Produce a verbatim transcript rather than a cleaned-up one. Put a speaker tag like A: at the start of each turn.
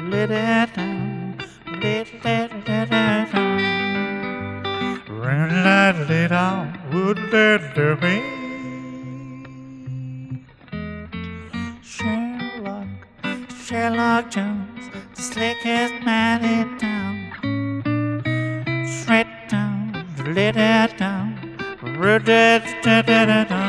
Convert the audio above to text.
A: let it down, let it down. Let it down, would let it be. Sherlock, Sherlock Jones, the slickest man in town. Straight down, let it down, let it down.